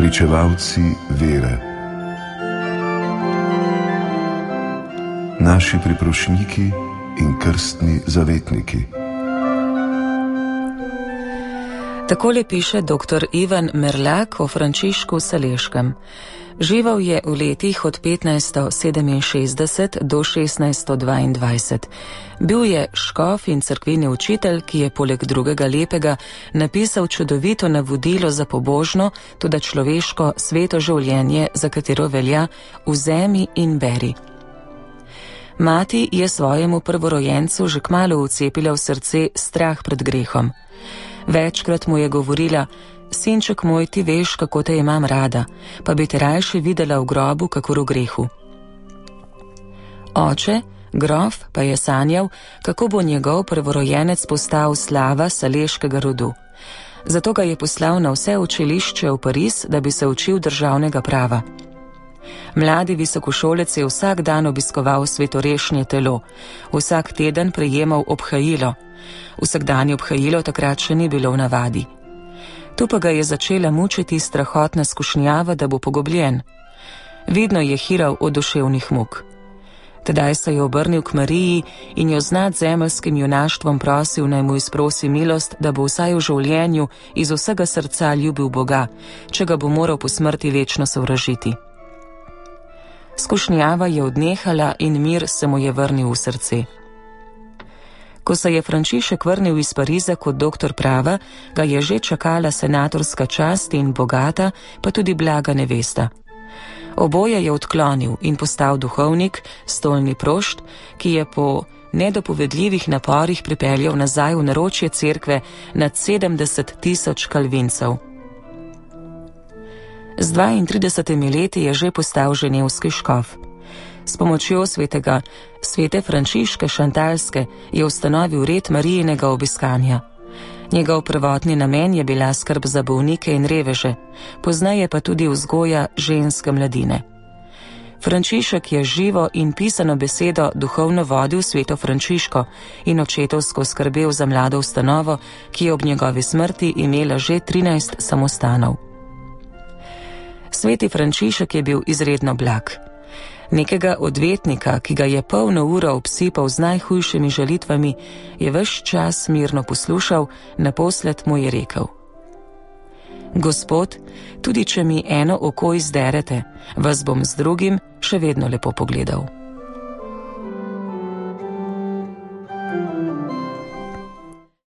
pričevalci vere, naši priprošniki in krstni zavetniki. Takole piše dr. Ivan Merlak o Frančišku Saleškem. Živel je v letih od 1567 do 1622. Bil je škof in cerkveni učitelj, ki je poleg drugega lepega napisal čudovito navodilo za pobožno, tudi človeško sveto življenje, za katero velja: vzemi in beri. Mati je svojemu prvorojencu že kmalu vcepila v srce strah pred grehom. Večkrat mu je govorila: sinček moj, ti veš, kako te imam rada, pa bi te rajše videla v grobu, kakor v grehu. Oče, grof, pa je sanjal, kako bo njegov prvorojenec postal slava saleškega rodu. Zato ga je poslal na vse učilišče v Pariz, da bi se učil državnega prava. Mladi visokošolec je vsak dan obiskoval svetorešenje telo, vsak teden prejemal obhajilo. Vsakdanje obhajilo takrat še ni bilo v navadi. Tu pa ga je začela mučiti strahotna skušnjava, da bo pogobljen. Vidno je hiral od duševnih muk. Tedaj se je obrnil k Mariji in jo z nadzemeljskim junaštvom prosil, naj mu izprosi milost, da bo vsaj v življenju iz vsega srca ljubil Boga, če ga bo moral po smrti večno sovražiti. Skušnjava je odnehala in mir se mu je vrnil v srce. Ko se je Frančišek vrnil iz Pariza kot doktor prava, ga je že čakala senatorska čast in bogata, pa tudi blaga nevesta. Oboje je odklonil in postal duhovnik, stolni prošt, ki je po nedopovedljivih naporih pripeljal nazaj v naročje cerkve nad 70 000 kalvincev. Z 32 leti je že postal ženevski škof. S pomočjo svete Frančiške Šantalske je ustanovil red Marijinega obiskanja. Njegov prvotni namen je bila skrb za bolnike in reveže, pozneje pa tudi vzgoja ženske mladine. Frančišek je živo in pisano besedo duhovno vodil sveto Frančiško in očetovsko skrbel za mlado ustanovo, ki je ob njegovi smrti imela že 13 samostanov. Sveti Frančišek je bil izredno blag. Nekega odvetnika, ki ga je polno uro obsipal z najhujšimi žalitvami, je ves čas mirno poslušal, naposled mu je rekel: Gospod, tudi če mi eno oko izderete, vas bom z drugim še vedno lepo pogledal.